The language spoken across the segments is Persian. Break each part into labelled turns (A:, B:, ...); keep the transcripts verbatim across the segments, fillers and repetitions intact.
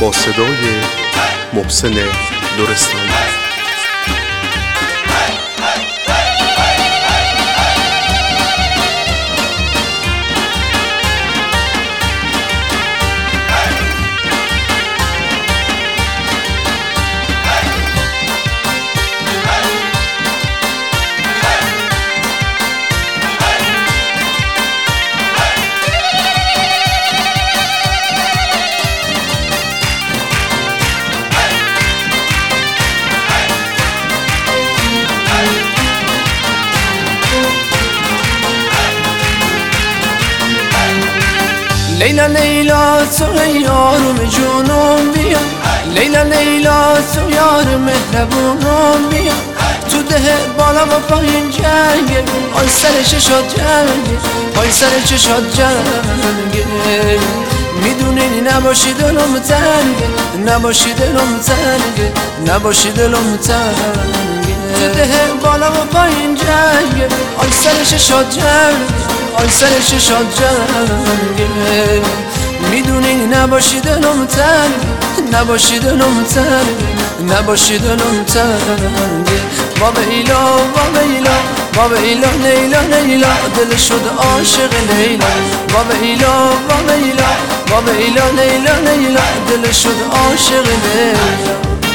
A: با صدای محسن لرستانی.
B: لیلا لیلا تو یارم جونم بیا، لیلا لیلا تو یار مهربونم بیا. تو ده بالا و پایین جنگه، آی سر چشات جنگه، آی سر چشات جنگه. میدونی نباشی دلم تنگه، نباشی دلم تنگه، نباشی دلم تنگه. تو ده بالا و پایین جنگه، آی سر چشات جنگه، آی سر چشات جنگه. میدونی نباشی دلم تنگه، نباشی دلم تنگه، نباشی دلم تنگه. بابا ایلا بابا ایلا بابا ایلا لیلا لیلا دل شد عاشق لیلا. بابا ایلا بابا ایلا بابا ایلا لیلا لیلا دل شد عاشق لیلا.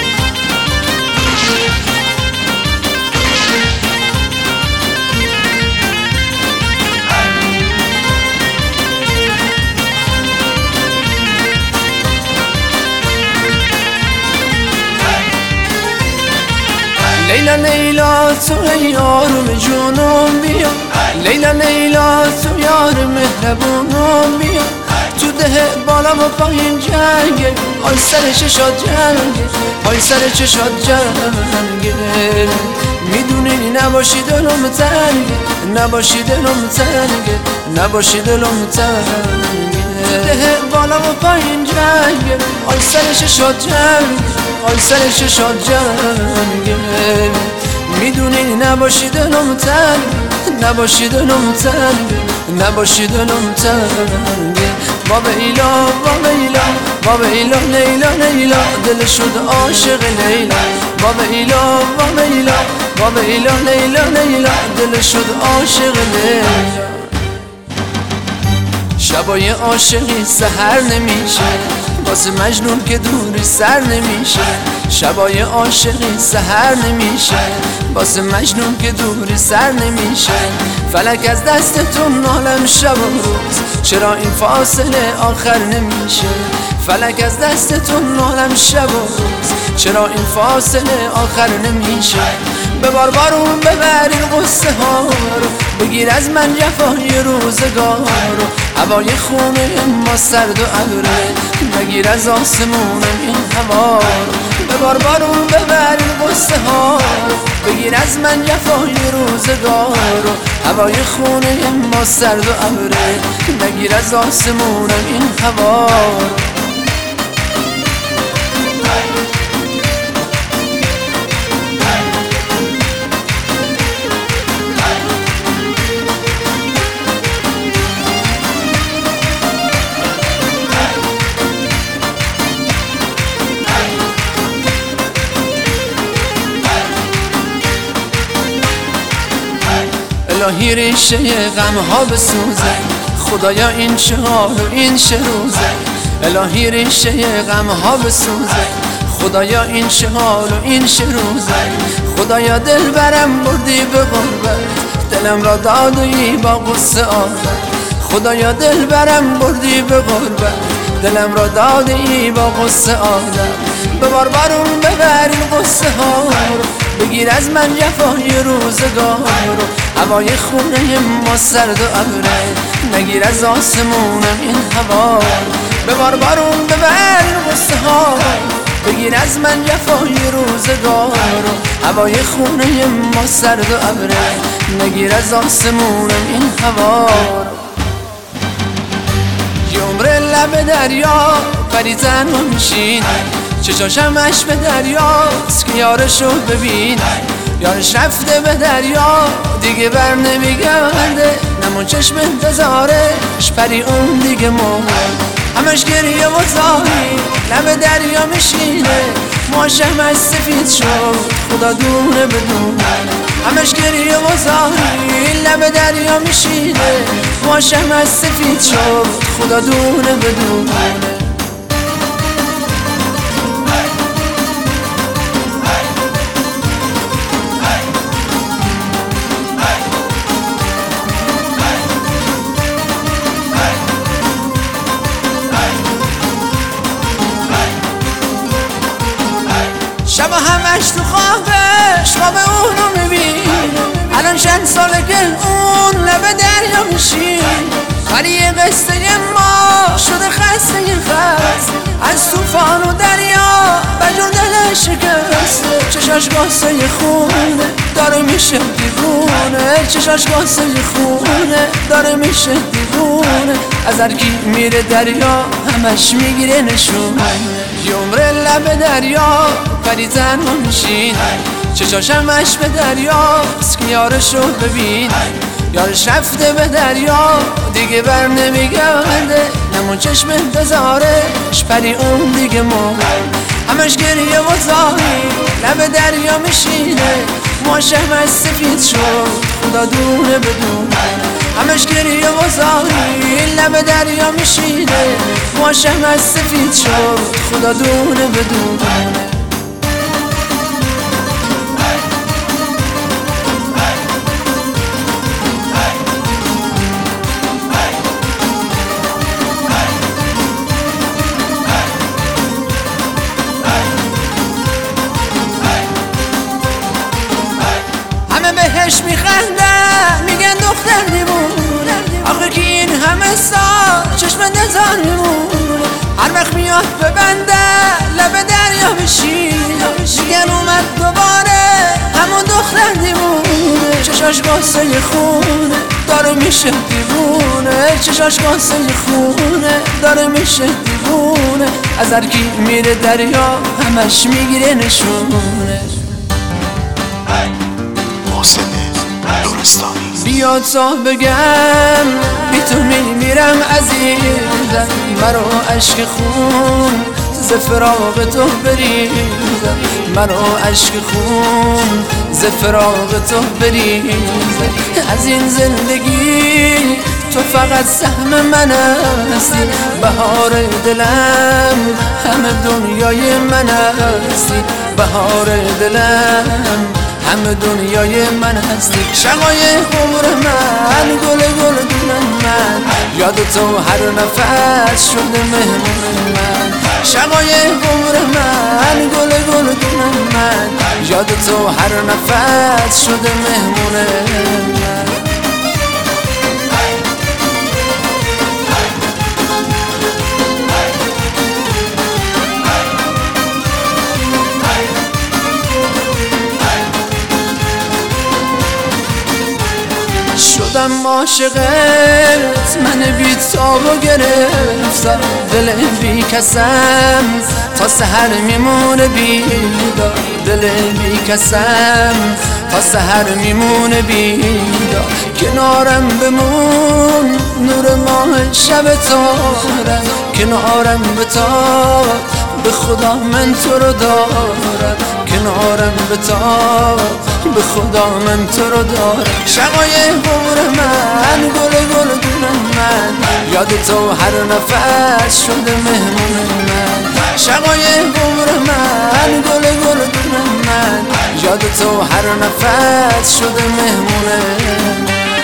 B: لیلا لیلا تو یارم جونم بیا، لیلا لیلا تو یار مهربونم بیا. تو ده بالا و پایین جنگه، آی سر چشات جنگه، آی سر چشات جنگه. میدونی نباشی دلم تنگه، نباشی دلم تنگه، نباشی دلم تنگه. ده بالا و پایین جنگه، آی سر چشات جنگه، آی سر چشات جنگه. میدونی نباشی دلم تنگه، نباشی دلم تنگه، نباشی دلم تنگه. بابا ایلا بابا ایلا بابا ایلا لیلا لیلا دل شد عاشق لیلا. بابا ایلا بابا ایلا بابا ایلا لیلا لیلا دل شد عاشق لیلا. شبای عاشقی سحر نمیشه، واسه مجنون که دوری سر نمیشه. شبای عاشقی سحر نمیشه، واسه مجنون که دوری سر نمیشه. فلک از دستتون نالم شب و روز، چرا این فاصله آخر نمیشه. فلک از دستتون نالم شب و روز، چرا این فاصله آخر نمیشه. ببار بارون ببر این قصه ها رو، بگیر از من جفای روزگار رو. هوای خونه ما سرد و ابره، بگیر از آسمون این هوا رو. ببار بارون ببر این قصه ها رو، بگیر از من جفای روزگار رو. هوای خونه ما سرد و ابره، بگیر از آسمون این هوا رو. الهی ریشه غم ها بسوزه، خدایا این چه حال و این چه روزه. الهی ریشه غم ها بسوزه، خدایا این چه حال و این چه روزه. خدایا دل برم بردی به غربت، دلم را دادی با غصه عادت. خدایا دل برم بردی به غربت، دلم را دادی با غصه عادت. ببار بارون ببر این قصه ها رو، بگیر از من جفای روزگار رو. هوای خونه ما سرد و ابره، نگیر از آسمون این هوا رو. ببار بارون ببر این قصه ها رو، بگیر از من جفای روزگار رو. هوای خونه ما سرد و ابره، نگیر از آسمون این هوا رو. یه عمر لب دریا پری تنها میشینه، چشاشم اش به دریاست که یارشو ببینه. یارش رفته به دریا دیگه بر نمیگرده، نمون چشم انتظارش پری اون دیگه مرد. همش گریه و زاری لب دریا میشینه ماشم از سفید شد خدا دونه بدونه همش گریه و زاری لب دریا میشینه ماشم از سفید شد خدا دونه بدونه شب همش تو خوابش خواب اونو میبین الان چند ساله که اون لب دریا میشین ولی یه قصه ما شده خسته خست از توفان و دریا بجون دلش شکسته چشاش قصه خونه داره میشه دیوونه چشاش قصه خونه داره میشه دیوونه از هر کی میره دریا همش میگیره نشونه یه عمر لب دریا ولی تنها میشین چشاش همش به دریاست که یارشو ببین یارش رفته به دریا دیگه بر نمیگرده نمون چشم بذارش پری اون دیگه مرد همش گریه و زاری لب دریا میشینه ماشم از سفید شد خدا دونه بدونه همش گریه و زاری لب دریا میشینه ماشم از سفید شد خدا دونه بدونه بهش میخندن میگن دختر دیوونه آخه که این همه سال چشم نزار میمونه هر وقت میاد ببنده لب دریا بشین میگن اومد دوباره همون دختر دیوونه چشاش قصه خونه داره میشه دیوونه چشاش قصه خونه داره میشه دیوونه از هر کی میره دریا همش میگیره نشونه
A: محسن نورستانی
B: بیاد تا بگم بی تو میمیرم عزیزم مرا عشق خون ز فراق تو بریزم مرا عشق خون ز فراق تو بریزم از این زندگی تو فقط سهم من هستی بهار دلم همه دنیای من هستی بهار دلم همه دنیای من هستی شقای عمر من گل گل دونم من یاد تو هر نفس شده مهمون من شقای عمر من گل گل دونم من یاد تو هر نفس شده مهمون من شدم عاشقت من بی تابو گرفتم دل بی کسم تا سحر میمونه بیدار دل بی کسم تا سحر میمونه بیدار کنارم بمون نور ماه شب تارم کنارم بتاب به خدا من تو رو دارم کنارم بتاب به خدا من تو رو دارم شقای عمر من گل گل دونم من یاد تو هر نفس شده مهمون من شقای عمر من گل گل دونم من یاد تو هر نفس شده مهمون من